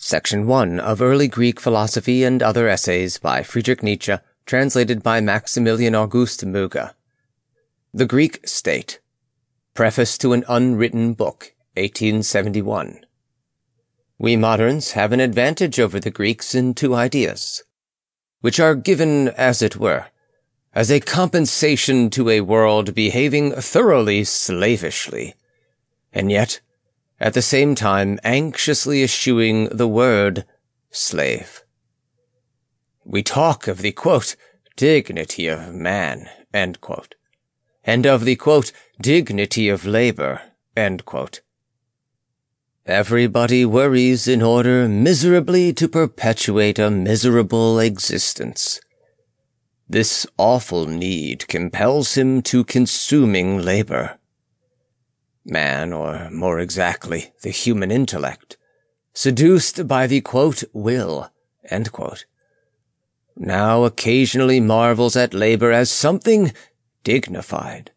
Section 1 of Early Greek Philosophy and Other Essays by Friedrich Nietzsche, translated by Maximilian August Mügge. The Greek State. Preface to an Unwritten Book, 1871. We moderns have an advantage over the Greeks in two ideas, which are given, as it were, as a compensation to a world behaving thoroughly slavishly, and yet, at the same time anxiously eschewing the word slave. We talk of the, quote, dignity of man, end quote, and of the, quote, dignity of labor, end quote. Everybody worries in order miserably to perpetuate a miserable existence. This awful need compels him to consuming labor. Man, or more exactly, the human intellect, seduced by the, quote, will, end quote, now occasionally marvels at labor as something dignified.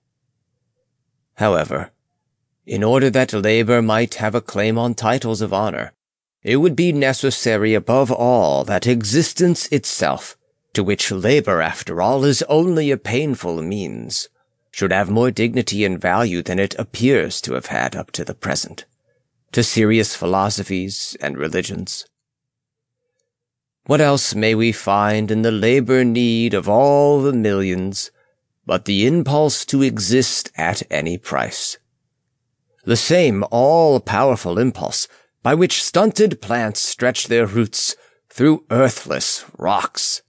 However, in order that labor might have a claim on titles of honor, it would be necessary above all that existence itself, to which labor, after all, is only a painful means, should have more dignity and value than it appears to have had up to the present, to serious philosophies and religions. What else may we find in the labor need of all the millions but the impulse to exist at any price? The same all-powerful impulse by which stunted plants stretch their roots through earthless rocks.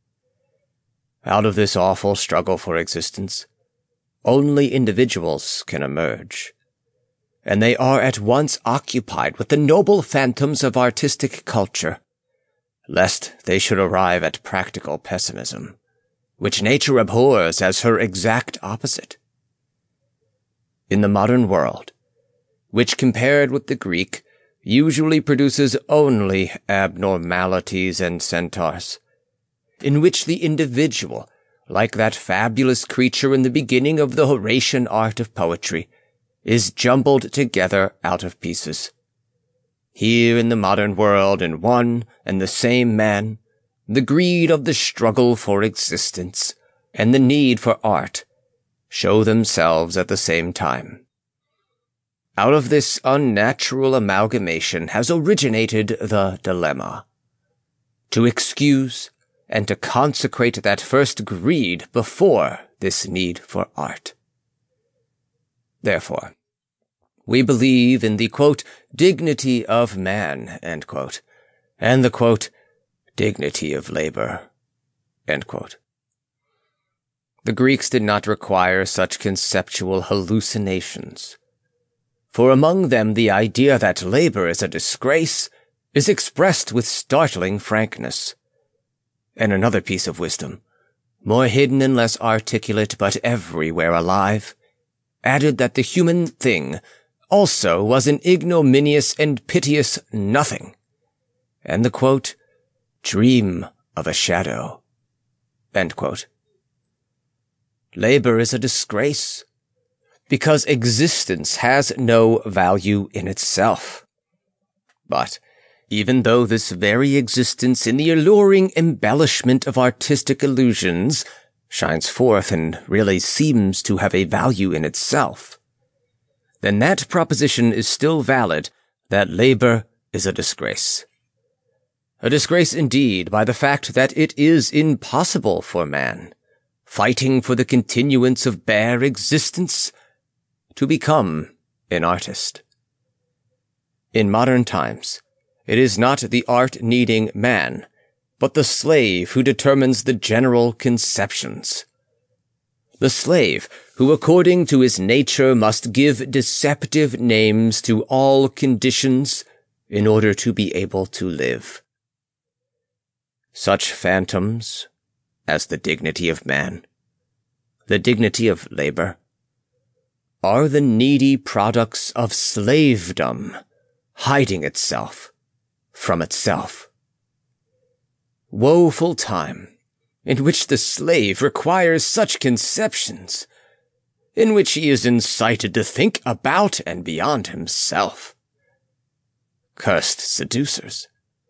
Out of this awful struggle for existence, only individuals can emerge, and they are at once occupied with the noble phantoms of artistic culture, lest they should arrive at practical pessimism, which nature abhors as her exact opposite. In the modern world, which compared with the Greek usually produces only abnormalities and centaurs, in which the individual, like that fabulous creature in the beginning of the Horatian art of poetry, is jumbled together out of pieces. Here in the modern world, in one and the same man, the greed of the struggle for existence and the need for art show themselves at the same time. Out of this unnatural amalgamation has originated the dilemma: to excuse and to consecrate that first greed before this need for art. Therefore, we believe in the, quote, dignity of man, end quote, and the, quote, dignity of labor, end quote. The Greeks did not require such conceptual hallucinations, for among them the idea that labor is a disgrace is expressed with startling frankness. And another piece of wisdom, more hidden and less articulate but everywhere alive, added that the human thing also was an ignominious and piteous nothing, and the, quote, dream of a shadow, end quote. Labor is a disgrace, because existence has no value in itself. But even though this very existence in the alluring embellishment of artistic illusions shines forth and really seems to have a value in itself, then that proposition is still valid that labor is a disgrace. A disgrace indeed by the fact that it is impossible for man, fighting for the continuance of bare existence, to become an artist. In modern times, it is not the art-needing man, but the slave who determines the general conceptions. The slave who, according to his nature, must give deceptive names to all conditions in order to be able to live. Such phantoms as the dignity of man, the dignity of labor, are the needy products of slavedom, hiding itself from itself. Woeful time, in which the slave requires such conceptions, in which he is incited to think about and beyond himself. Cursed seducers,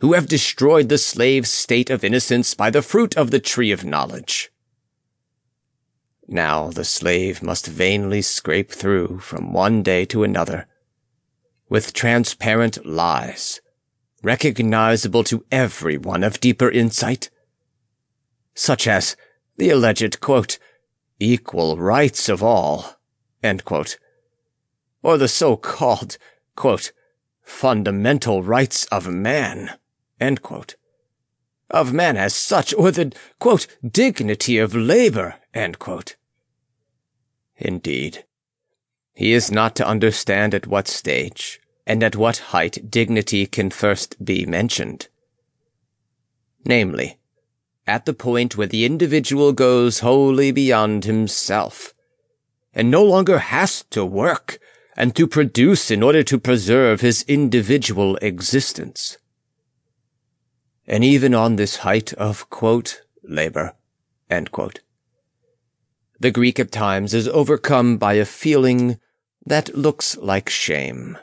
who have destroyed the slave's state of innocence by the fruit of the tree of knowledge. Now the slave must vainly scrape through from one day to another, with transparent lies, recognizable to everyone of deeper insight, such as the alleged, quote, equal rights of all, end quote, or the so-called, quote, fundamental rights of man, end quote, of man as such, or the, quote, dignity of labor, end quote. Indeed, he is not to understand at what stage and at what height dignity can first be mentioned. Namely, at the point where the individual goes wholly beyond himself, and no longer has to work and to produce in order to preserve his individual existence. And even on this height of, quote, labor, end quote, the Greek at times is overcome by a feeling that looks like shame.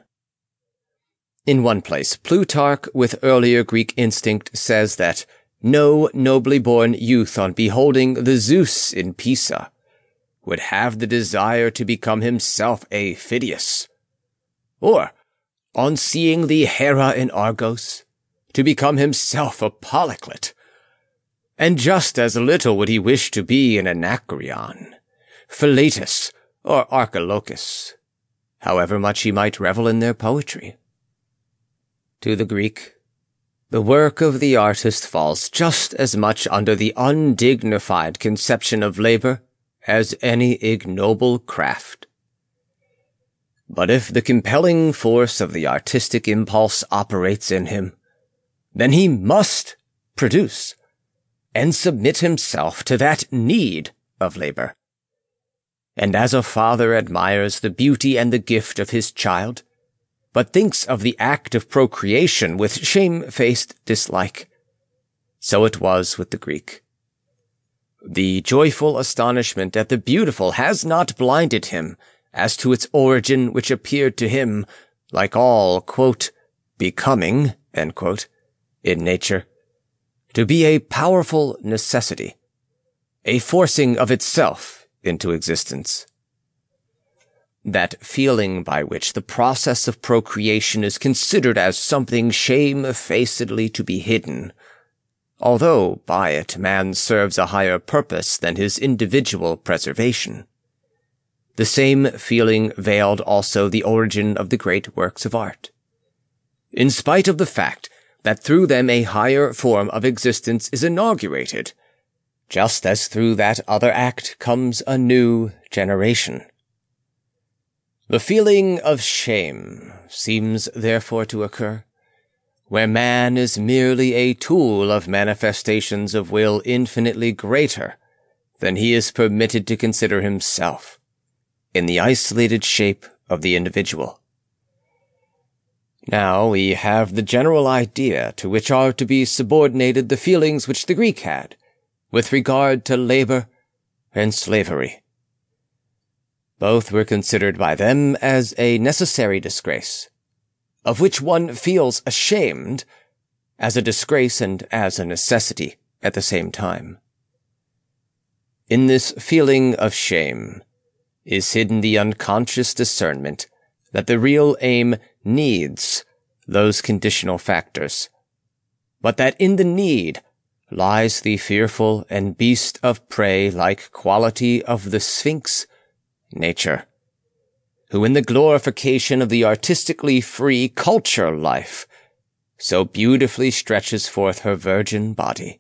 In one place, Plutarch, with earlier Greek instinct, says that no nobly born youth on beholding the Zeus in Pisa would have the desire to become himself a Phidias, or, on seeing the Hera in Argos, to become himself a Polyclet, and just as little would he wish to be an Anacreon, Philetus, or Archilochus, however much he might revel in their poetry. To the Greek, the work of the artist falls just as much under the undignified conception of labor as any ignoble craft. But if the compelling force of the artistic impulse operates in him, then he must produce, and submit himself to that need of labor. And as a father admires the beauty and the gift of his child, but thinks of the act of procreation with shame-faced dislike, so it was with the Greek. The joyful astonishment at the beautiful has not blinded him as to its origin, which appeared to him, like all, quote, becoming, end quote, in nature, to be a powerful necessity, a forcing of itself into existence. That feeling by which the process of procreation is considered as something shamefacedly to be hidden, although by it man serves a higher purpose than his individual preservation. The same feeling veiled also the origin of the great works of art, in spite of the fact that through them a higher form of existence is inaugurated, just as through that other act comes a new generation. The feeling of shame seems therefore to occur where man is merely a tool of manifestations of will infinitely greater than he is permitted to consider himself, in the isolated shape of the individual. Now we have the general idea to which are to be subordinated the feelings which the Greek had with regard to labor and slavery. Both were considered by them as a necessary disgrace, of which one feels ashamed, as a disgrace and as a necessity at the same time. In this feeling of shame is hidden the unconscious discernment that the real aim needs those conditional factors, but that in the need lies the fearful and beast of prey-like quality of the Sphinx, nature, who in the glorification of the artistically free culture life so beautifully stretches forth her virgin body.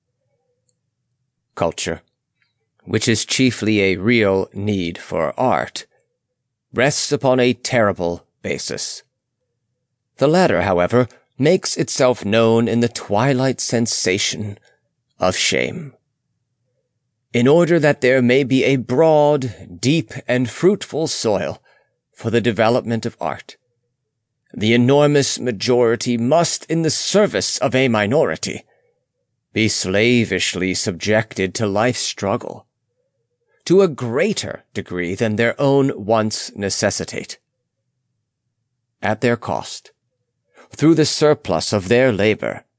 Culture, which is chiefly a real need for art, rests upon a terrible basis. The latter, however, makes itself known in the twilight sensation of shame. In order that there may be a broad, deep, and fruitful soil for the development of art, the enormous majority must, in the service of a minority, be slavishly subjected to life's struggle, to a greater degree than their own wants necessitate. At their cost, through the surplus of their labor,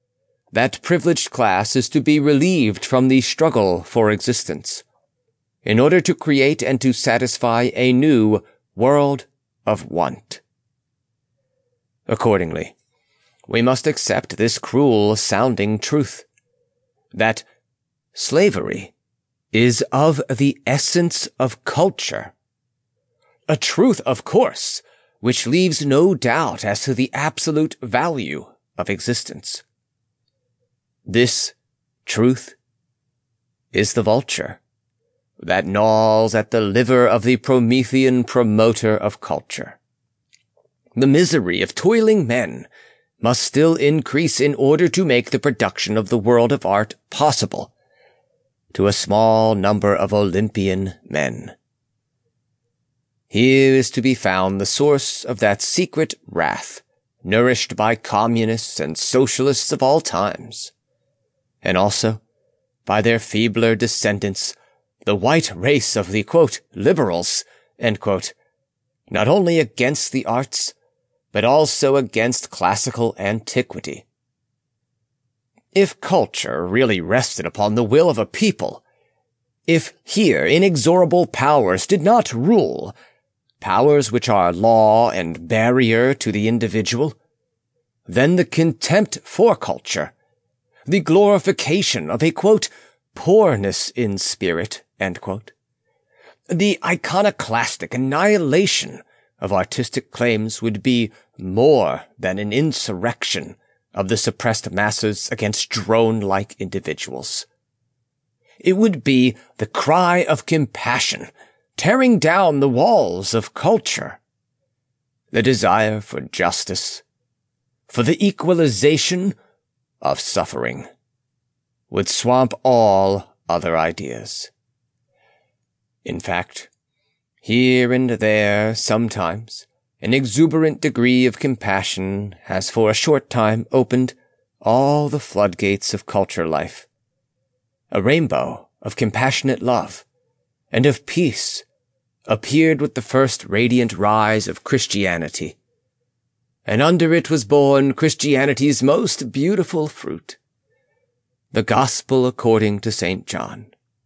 that privileged class is to be relieved from the struggle for existence, in order to create and to satisfy a new world of want. Accordingly, we must accept this cruel-sounding truth, that slavery is of the essence of culture. A truth, of course, which leaves no doubt as to the absolute value of existence. This truth is the vulture that gnaws at the liver of the Promethean promoter of culture. The misery of toiling men must still increase in order to make the production of the world of art possible to a small number of Olympian men. Here is to be found the source of that secret wrath nourished by communists and socialists of all times, and also by their feebler descendants, the white race of the, quote, liberals, end quote, not only against the arts, but also against classical antiquity. If culture really rested upon the will of a people, if here inexorable powers did not rule, powers which are law and barrier to the individual, then the contempt for culture, the glorification of a, quote, poorness in spirit, end quote, the iconoclastic annihilation of artistic claims would be more than an insurrection of the suppressed masses against drone-like individuals. It would be the cry of compassion, tearing down the walls of culture. The desire for justice, for the equalization of suffering, would swamp all other ideas. In fact, here and there, sometimes, an exuberant degree of compassion has for a short time opened all the floodgates of culture life. A rainbow of compassionate love and of peace appeared with the first radiant rise of Christianity, and under it was born Christianity's most beautiful fruit, the Gospel according to St. John.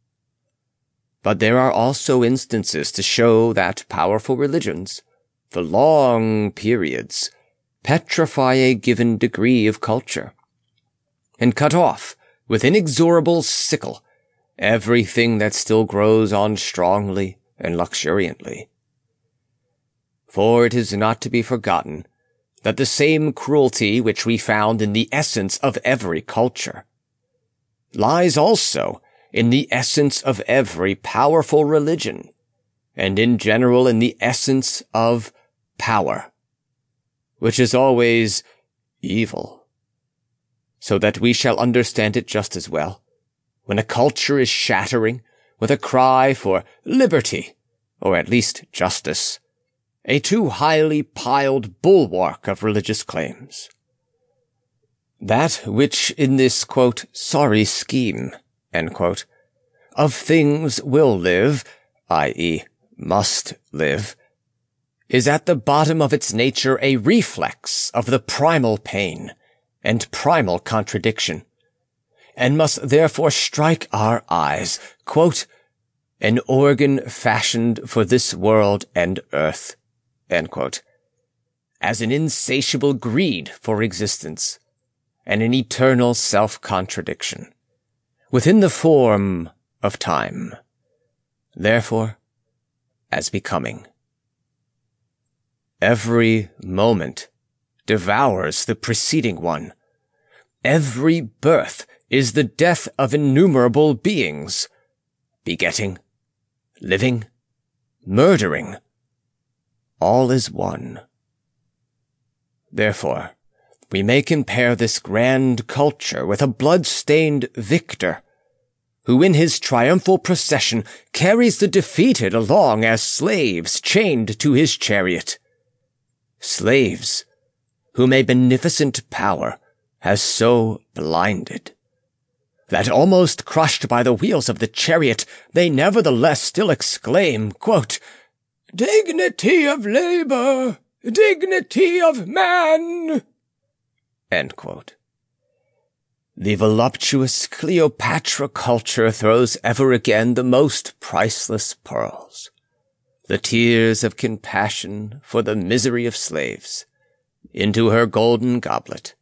But there are also instances to show that powerful religions, for long periods, petrify a given degree of culture, and cut off, with inexorable sickle, everything that still grows on strongly and luxuriantly. For it is not to be forgotten that the same cruelty which we found in the essence of every culture lies also in the essence of every powerful religion, and in general in the essence of power, which is always evil, so that we shall understand it just as well when a culture is shattering with a cry for liberty, or at least justice, a too highly piled bulwark of religious claims. That which in this, quote, sorry scheme, end quote, of things will live, i.e., must live, is at the bottom of its nature a reflex of the primal pain and primal contradiction, and must therefore strike our eyes, quote, an organ fashioned for this world and earth, end quote, as an insatiable greed for existence, and an eternal self-contradiction, within the form of time, therefore, as becoming. Every moment devours the preceding one. Every birth is the death of innumerable beings, begetting, living, murdering. All is one. Therefore, we may compare this grand culture with a blood-stained victor, who in his triumphal procession carries the defeated along as slaves chained to his chariot. Slaves whom a beneficent power has so blinded that almost crushed by the wheels of the chariot, they nevertheless still exclaim, quote, dignity of labor, dignity of man, end quote. the voluptuous Cleopatra culture throws ever again the most priceless pearls, the tears of compassion for the misery of slaves, into her golden goblet.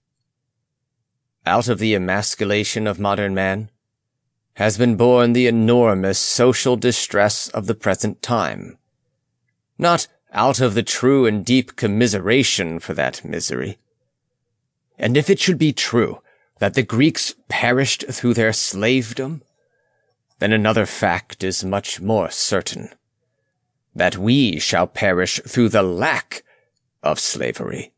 Out of the emasculation of modern man has been born the enormous social distress of the present time, not out of the true and deep commiseration for that misery. And if it should be true that the Greeks perished through their slavedom, then another fact is much more certain, that we shall perish through the lack of slavery.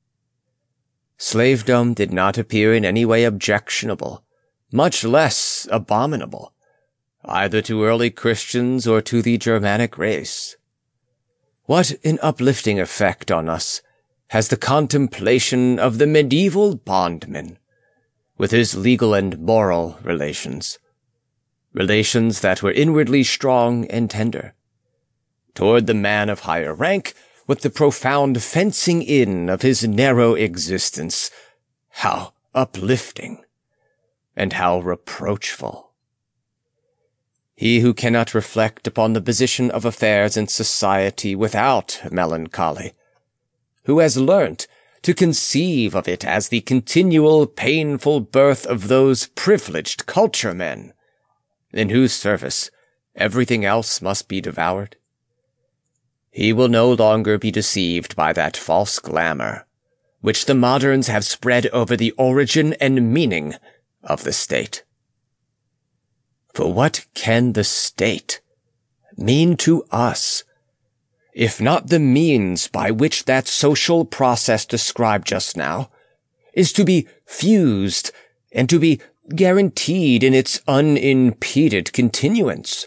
Slavedom did not appear in any way objectionable, much less abominable, either to early Christians or to the Germanic race. What an uplifting effect on us has the contemplation of the medieval bondman, with his legal and moral relations that were inwardly strong and tender, toward the man of higher rank, with the profound fencing in of his narrow existence. How uplifting, and how reproachful! He who cannot reflect upon the position of affairs in society without melancholy, who has learnt to conceive of it as the continual painful birth of those privileged culture men, in whose service everything else must be devoured, he will no longer be deceived by that false glamour which the moderns have spread over the origin and meaning of the state. For what can the state mean to us, if not the means by which that social process described just now is to be fused and to be guaranteed in its unimpeded continuance?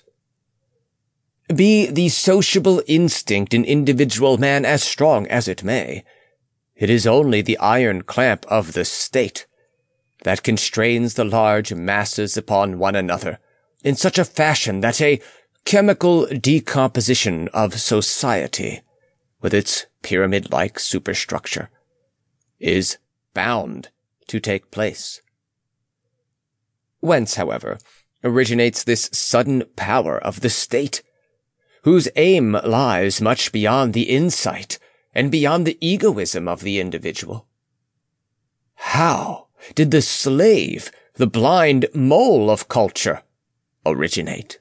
Be the sociable instinct in individual man as strong as it may, it is only the iron clamp of the state that constrains the large masses upon one another in such a fashion that a chemical decomposition of society, with its pyramid-like superstructure, is bound to take place. Whence, however, originates this sudden power of the state, whose aim lies much beyond the insight and beyond the egoism of the individual? How did the slave, the blind mole of culture, originate?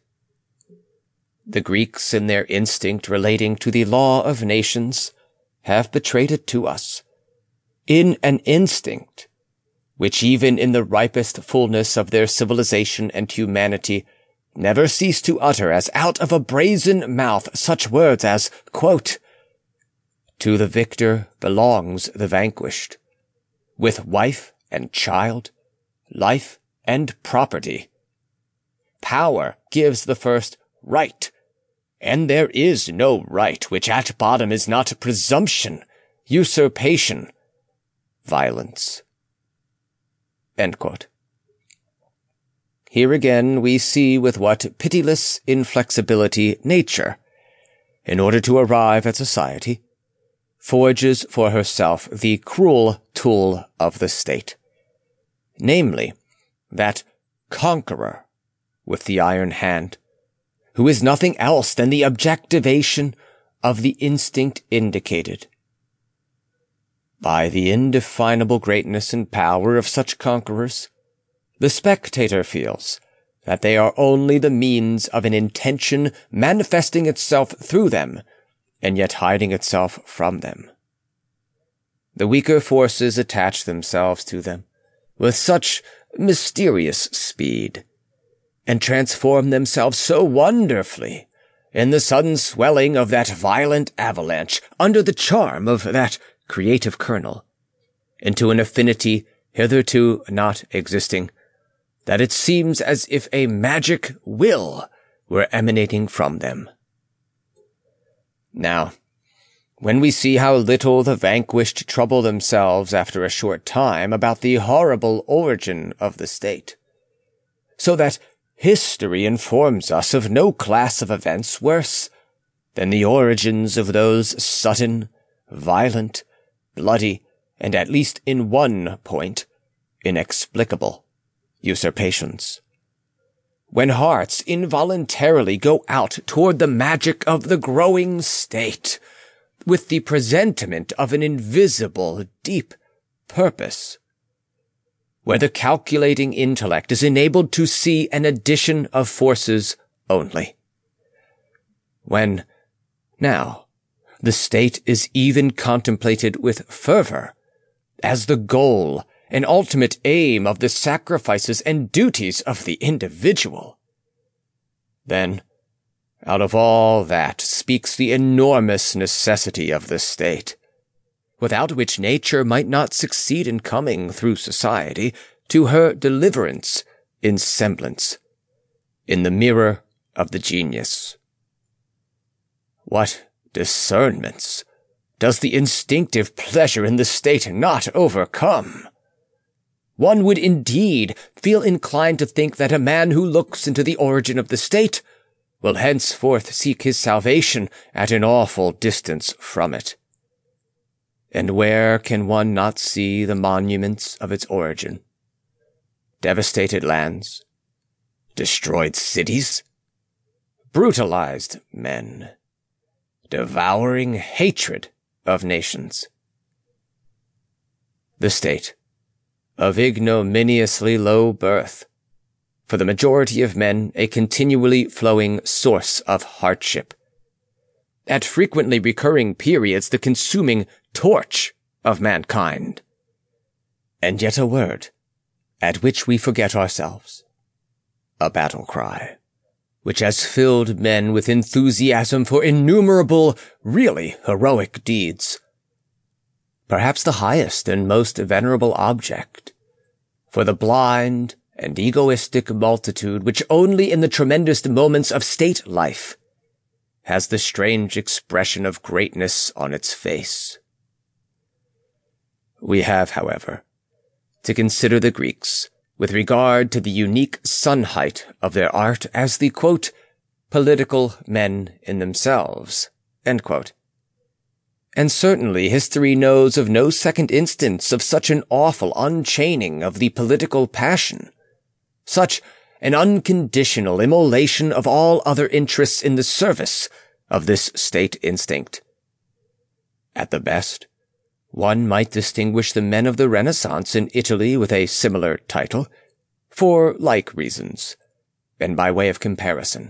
The Greeks, in their instinct relating to the law of nations, have betrayed it to us, in an instinct which even in the ripest fullness of their civilization and humanity never cease to utter as out of a brazen mouth such words as, quote, "To the victor belongs the vanquished, with wife and child, life and property. Power gives the first right, and there is no right which at bottom is not presumption, usurpation, violence." End quote. Here again we see with what pitiless inflexibility nature, in order to arrive at society, forges for herself the cruel tool of the state, namely, that conqueror with the iron hand, who is nothing else than the objectivation of the instinct indicated. By the indefinable greatness and power of such conquerors, the spectator feels that they are only the means of an intention manifesting itself through them, and yet hiding itself from them. The weaker forces attach themselves to them with such mysterious speed, and transform themselves so wonderfully in the sudden swelling of that violent avalanche under the charm of that creative kernel, into an affinity hitherto not existing, that it seems as if a magic will were emanating from them. Now, when we see how little the vanquished trouble themselves after a short time about the horrible origin of the state, so that history informs us of no class of events worse than the origins of those sudden, violent, bloody, and at least in one point, inexplicable usurpations. When hearts involuntarily go out toward the magic of the growing state, with the presentiment of an invisible, deep purpose, where the calculating intellect is enabled to see an addition of forces only. When, now, the state is even contemplated with fervor as the goal and ultimate aim of the sacrifices and duties of the individual, then, out of all that speaks the enormous necessity of the state, without which nature might not succeed in coming through society to her deliverance in semblance, in the mirror of the genius. What discernments does the instinctive pleasure in the state not overcome? One would indeed feel inclined to think that a man who looks into the origin of the state will henceforth seek his salvation at an awful distance from it. And where can one not see the monuments of its origin? Devastated lands, destroyed cities, brutalized men, devouring hatred of nations. The state, of ignominiously low birth, for the majority of men a continually flowing source of hardship, at frequently recurring periods the consuming torch of mankind, and yet a word at which we forget ourselves, a battle cry, which has filled men with enthusiasm for innumerable, really heroic deeds. Perhaps the highest and most venerable object, for the blind and egoistic multitude which only in the tremendous moments of state life has the strange expression of greatness on its face. We have, however, to consider the Greeks with regard to the unique sun-height of their art as the, quote, political men in themselves, end quote. And certainly history knows of no second instance of such an awful unchaining of the political passion, such an unconditional immolation of all other interests in the service of this state instinct. At the best, one might distinguish the men of the Renaissance in Italy with a similar title, for like reasons, and by way of comparison.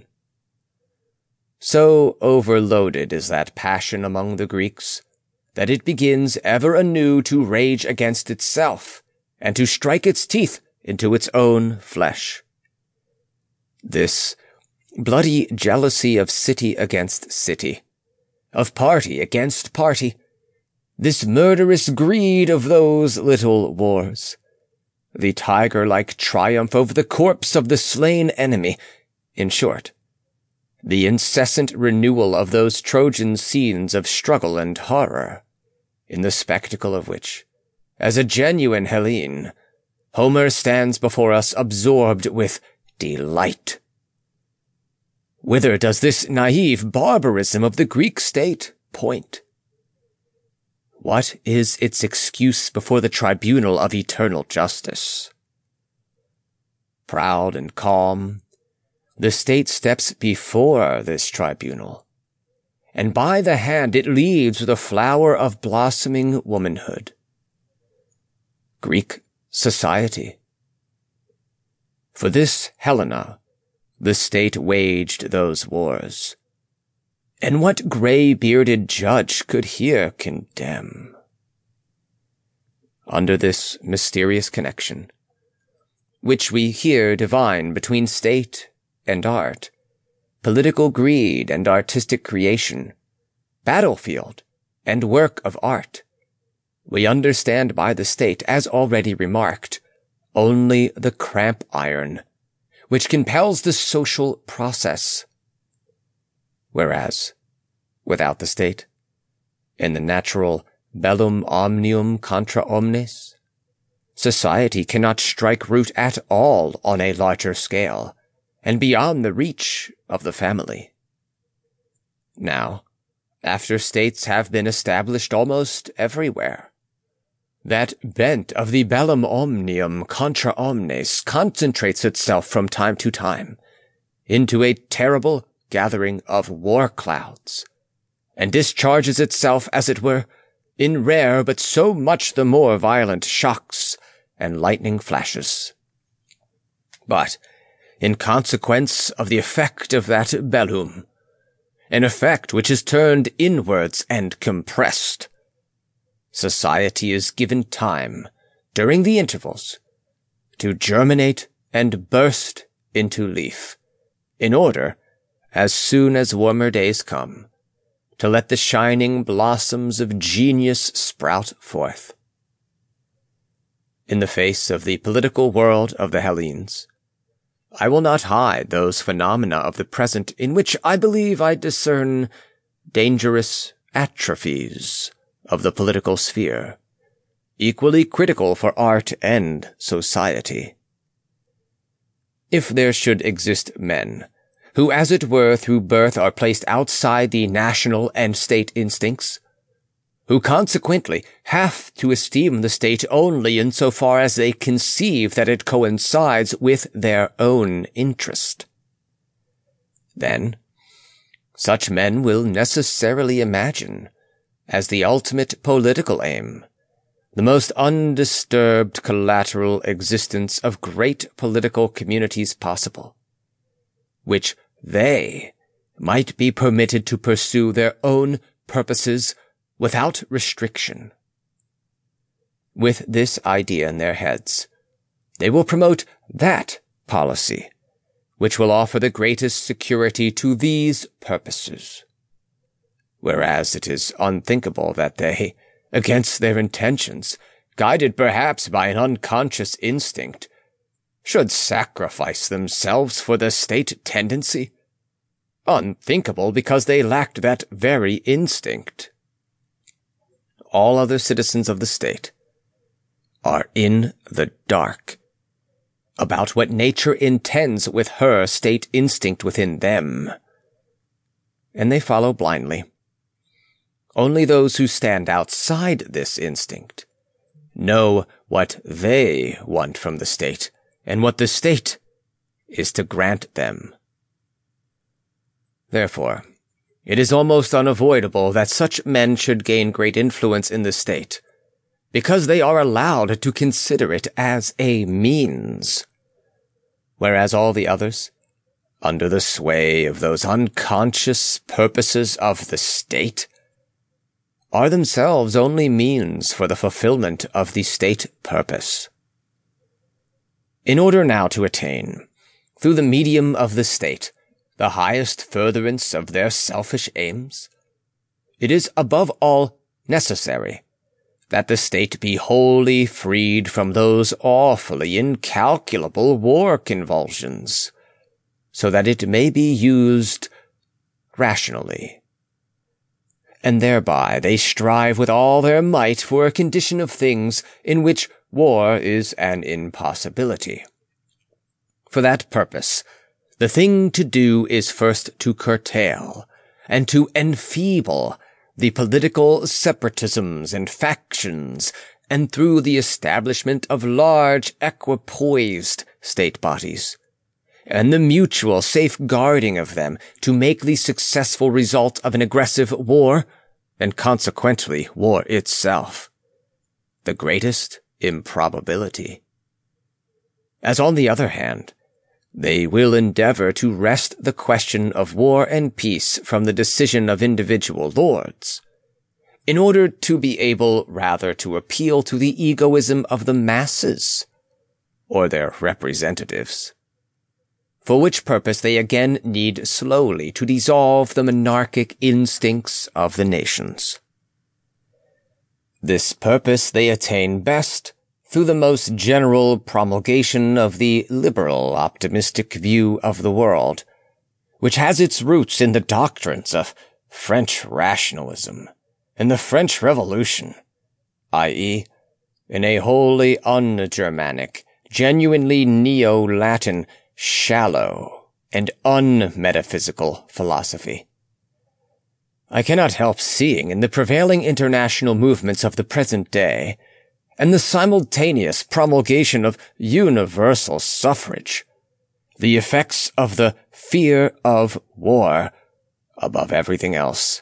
So overloaded is that passion among the Greeks, that it begins ever anew to rage against itself, and to strike its teeth into its own flesh. This bloody jealousy of city against city, of party against party, this murderous greed of those little wars, the tiger-like triumph over the corpse of the slain enemy, in short, the incessant renewal of those Trojan scenes of struggle and horror, in the spectacle of which, as a genuine Hellene, Homer stands before us absorbed with delight. Whither does this naive barbarism of the Greek state point? What is its excuse before the tribunal of eternal justice? Proud and calm, the state steps before this tribunal, and by the hand it leads the flower of blossoming womanhood. Greek society. For this Helena, the state waged those wars. And what gray-bearded judge could here condemn? Under this mysterious connection, which we here divine between state and art, political greed and artistic creation, battlefield and work of art, we understand by the state, as already remarked, only the cramp iron, which compels the social process. Whereas, without the state, in the natural bellum omnium contra omnes, society cannot strike root at all on a larger scale, and beyond the reach of the family. Now, after states have been established almost everywhere, That bent of the bellum omnium contra omnes concentrates itself from time to time into a terrible gathering of war clouds, and discharges itself, as it were, in rare but so much the more violent shocks and lightning flashes. But, in consequence of the effect of that bellum, an effect which is turned inwards and compressed, society is given time, during the intervals, to germinate and burst into leaf, in order, as soon as warmer days come, to let the shining blossoms of genius sprout forth. In the face of the political world of the Hellenes, I will not hide those phenomena of the present in which I believe I discern dangerous atrophies of the political sphere, equally critical for art and society. If there should exist men who, as it were, through birth are placed outside the national and state instincts, who consequently have to esteem the state only in so far as they conceive that it coincides with their own interest, then such men will necessarily imagine, as the ultimate political aim, the most undisturbed collateral existence of great political communities possible, which they might be permitted to pursue their own purposes without restriction. With this idea in their heads, they will promote that policy which will offer the greatest security to these purposes, whereas it is unthinkable that they, against their intentions, guided perhaps by an unconscious instinct, should sacrifice themselves for the state tendency. Unthinkable because they lacked that very instinct. All other citizens of the state are in the dark about what nature intends with her state instinct within them, and they follow blindly. Only those who stand outside this instinct know what they want from the state, and what the state is to grant them. Therefore, it is almost unavoidable that such men should gain great influence in the state, because they are allowed to consider it as a means, whereas all the others, under the sway of those unconscious purposes of the state, are themselves only means for the fulfillment of the state purpose. In order now to attain, through the medium of the state, the highest furtherance of their selfish aims, it is above all necessary that the state be wholly freed from those awfully incalculable war convulsions, so that it may be used rationally. And thereby they strive with all their might for a condition of things in which war is an impossibility. For that purpose, the thing to do is first to curtail and to enfeeble the political separatisms and factions, and through the establishment of large equipoised state bodies, and the mutual safeguarding of them, to make the successful result of an aggressive war, and consequently war itself, the greatest improbability. As on the other hand, they will endeavor to wrest the question of war and peace from the decision of individual lords, in order to be able rather to appeal to the egoism of the masses, or their representatives, for which purpose they again need slowly to dissolve the monarchic instincts of the nations. This purpose they attain best through the most general promulgation of the liberal, optimistic view of the world, which has its roots in the doctrines of French rationalism and the French Revolution, i.e., in a wholly un-Germanic, genuinely Neo-Latin, shallow, and unmetaphysical philosophy. I cannot help seeing in the prevailing international movements of the present day and the simultaneous promulgation of universal suffrage, the effects of the fear of war above everything else.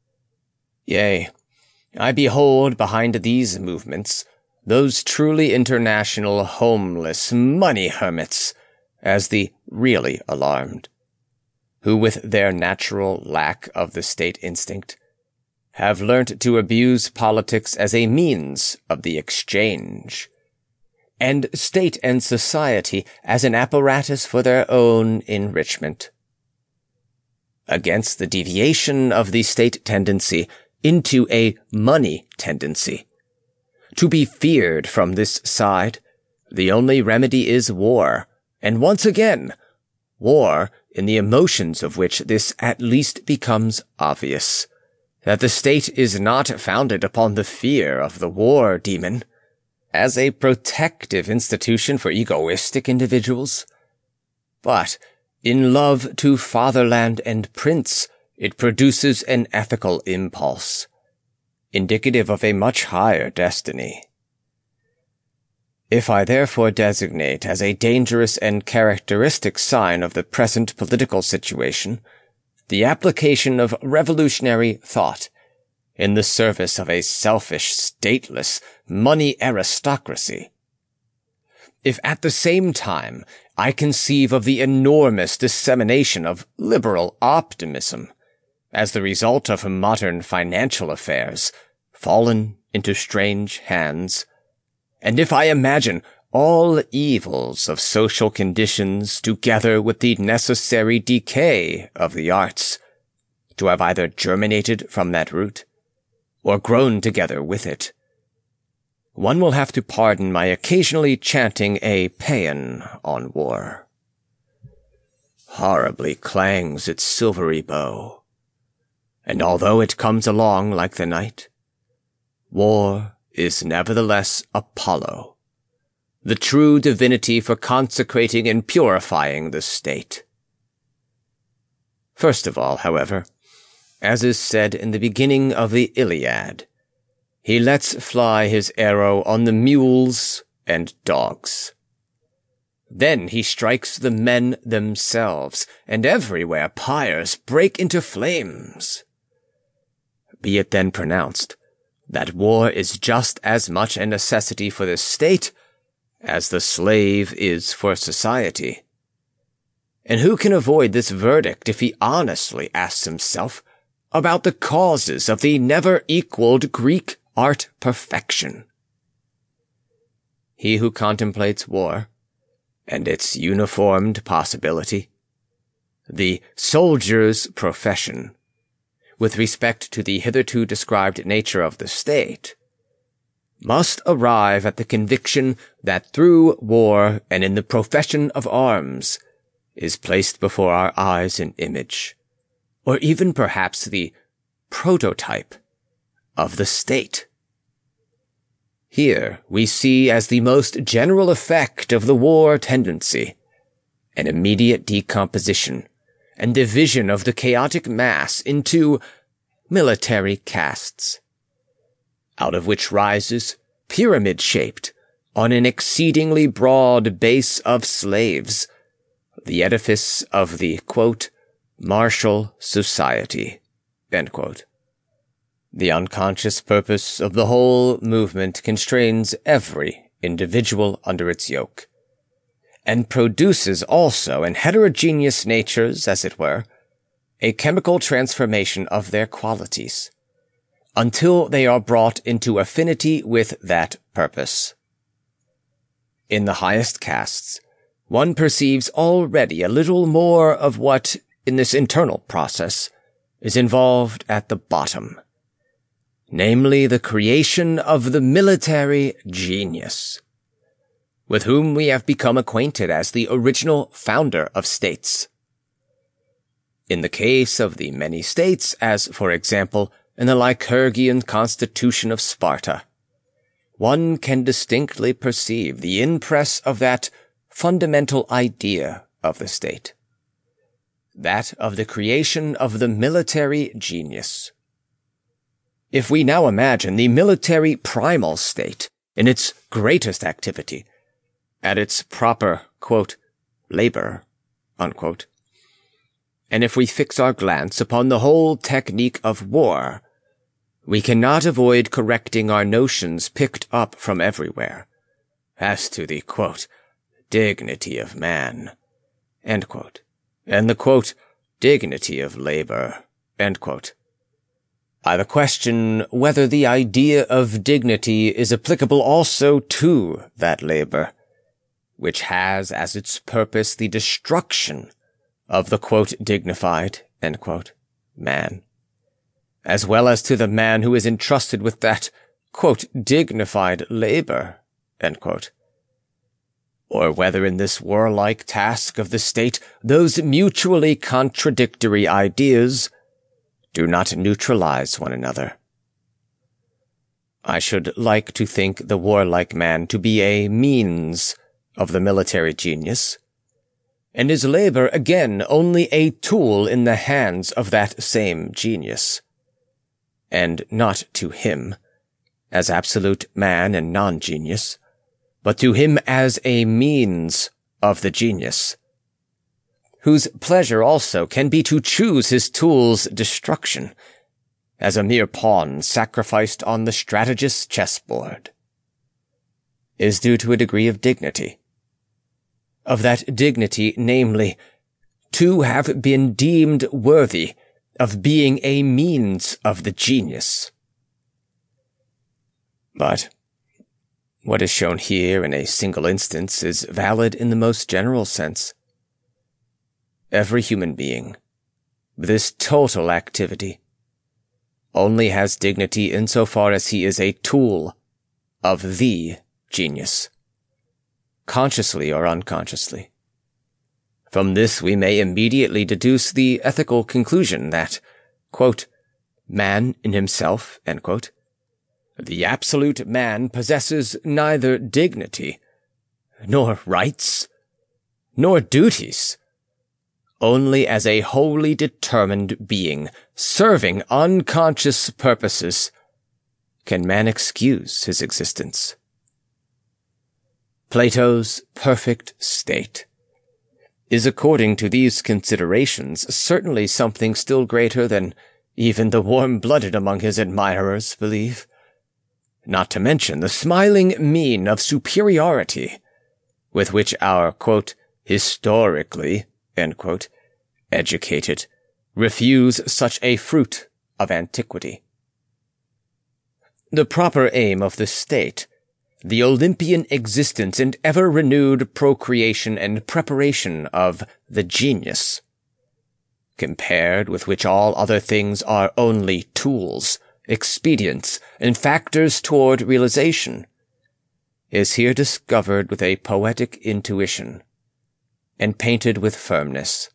Yea, I behold behind these movements those truly international homeless money hermits as the really alarmed, who with their natural lack of the state instinct have learnt to abuse politics as a means of the exchange, and state and society as an apparatus for their own enrichment. Against the deviation of the state tendency into a money tendency, to be feared from this side, the only remedy is war, and once again, war in the emotions of which this at least becomes obvious, that the state is not founded upon the fear of the war demon, as a protective institution for egoistic individuals, but in love to fatherland and prince, it produces an ethical impulse, indicative of a much higher destiny. If I therefore designate as a dangerous and characteristic sign of the present political situation the application of revolutionary thought in the service of a selfish, stateless, money aristocracy, if at the same time I conceive of the enormous dissemination of liberal optimism as the result of modern financial affairs fallen into strange hands, and if I imagine all evils of social conditions together with the necessary decay of the arts to have either germinated from that root or grown together with it, one will have to pardon my occasionally chanting a paean on war. Horribly clangs its silvery bow, and although it comes along like the night, war is nevertheless Apollo, the true divinity for consecrating and purifying the state. First of all, however, as is said in the beginning of the Iliad, he lets fly his arrow on the mules and dogs. Then he strikes the men themselves, and everywhere pyres break into flames. Be it then pronounced that war is just as much a necessity for the state as the slave is for society. And who can avoid this verdict if he honestly asks himself about the causes of the never-equaled Greek art perfection? He who contemplates war, and its uniformed possibility, the soldier's profession, with respect to the hitherto described nature of the state, must arrive at the conviction that through war and in the profession of arms is placed before our eyes an image, or even perhaps the prototype of the state. Here we see as the most general effect of the war tendency an immediate decomposition and division of the chaotic mass into military castes, out of which rises, pyramid-shaped, on an exceedingly broad base of slaves, the edifice of the, quote, martial society, end quote. The unconscious purpose of the whole movement constrains every individual under its yoke, and produces also in heterogeneous natures, as it were, a chemical transformation of their qualities, until they are brought into affinity with that purpose. In the highest castes, one perceives already a little more of what, in this internal process, is involved at the bottom, namely the creation of the military genius, with whom we have become acquainted as the original founder of states. In the case of the many states, as, for example, in the Lycurgian constitution of Sparta, one can distinctly perceive the impress of that fundamental idea of the state, that of the creation of the military genius. If we now imagine the military primal state in its greatest activity, at its proper, quote, labor, unquote. And if we fix our glance upon the whole technique of war, we cannot avoid correcting our notions picked up from everywhere, as to the, quote, dignity of man, end quote, and the, quote, dignity of labor, end quote. I question whether the idea of dignity is applicable also to that labor, which has as its purpose the destruction of the, quote, dignified, end quote, man, as well as to the man who is entrusted with that, quote, dignified labor, end quote. Or whether in this warlike task of the state those mutually contradictory ideas do not neutralize one another. I should like to think the warlike man to be a means of the military genius, and his labor again only a tool in the hands of that same genius, and not to him as absolute man and non-genius, but to him as a means of the genius, whose pleasure also can be to choose his tool's destruction, as a mere pawn sacrificed on the strategist's chessboard, is due to a degree of dignity. Of that dignity, namely, to have been deemed worthy of being a means of the genius. But what is shown here in a single instance is valid in the most general sense. Every human being, with this total activity, only has dignity insofar as he is a tool of the genius, consciously or unconsciously. From this we may immediately deduce the ethical conclusion that, quote, man in himself, end quote, the absolute man possesses neither dignity, nor rights, nor duties. Only as a wholly determined being, serving unconscious purposes, can man excuse his existence. Plato's perfect state is, according to these considerations, certainly something still greater than even the warm-blooded among his admirers believe, not to mention the smiling mien of superiority with which our, quote, historically, end quote, educated refuse such a fruit of antiquity. The proper aim of the state, the Olympian existence and ever-renewed procreation and preparation of the genius, compared with which all other things are only tools, expedients, and factors toward realization, is here discovered with a poetic intuition, and painted with firmness.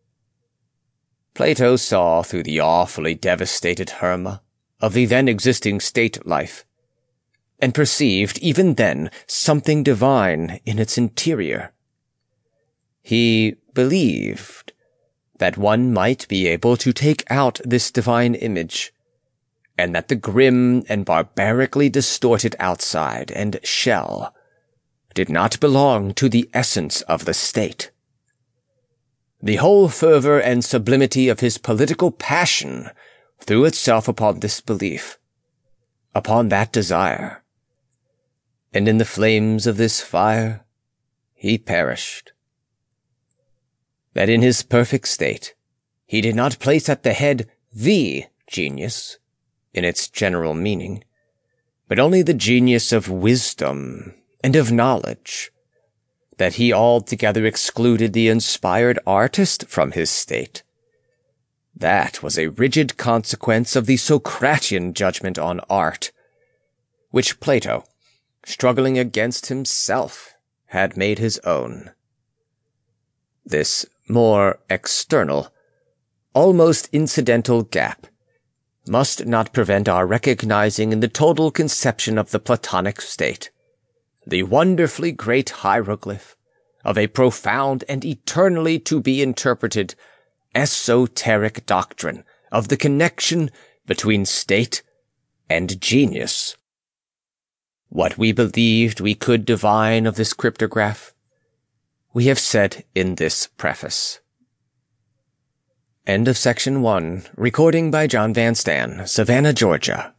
Plato saw through the awfully devastated Herma of the then existing state life, and perceived even then something divine in its interior. He believed that one might be able to take out this divine image, and that the grim and barbarically distorted outside and shell did not belong to the essence of the state. The whole fervor and sublimity of his political passion threw itself upon this belief, upon that desire, and in the flames of this fire he perished. That in his perfect state he did not place at the head the genius, in its general meaning, but only the genius of wisdom and of knowledge, that he altogether excluded the inspired artist from his state. That was a rigid consequence of the Socratian judgment on art, which Plato, struggling against himself, had made his own. This more external, almost incidental gap must not prevent our recognizing in the total conception of the Platonic state the wonderfully great hieroglyph of a profound and eternally to be interpreted esoteric doctrine of the connection between state and genius. What we believed we could divine of this cryptograph, we have said in this preface. End of Section 1. Recording by John Van Stan, Savannah, Georgia.